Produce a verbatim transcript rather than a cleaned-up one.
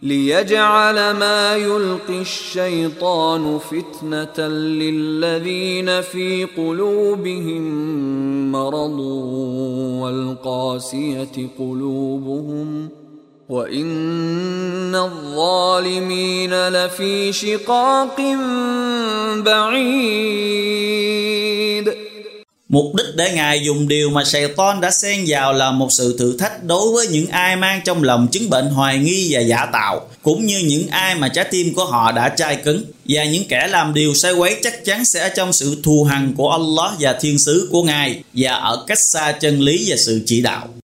ليجعل ما يلقي الشيطان فتنة للذين في قلوبهم مرض والقاسية قلوبهم وإن الظالمين لفي شقاق بعيد. Mục đích để Ngài dùng điều mà Satan đã xen vào là một sự thử thách đối với những ai mang trong lòng chứng bệnh hoài nghi và giả tạo, cũng như những ai mà trái tim của họ đã chai cứng. Và những kẻ làm điều sai quấy chắc chắn sẽ ở trong sự thù hằn của Allah và thiên sứ của Ngài, và ở cách xa chân lý và sự chỉ đạo.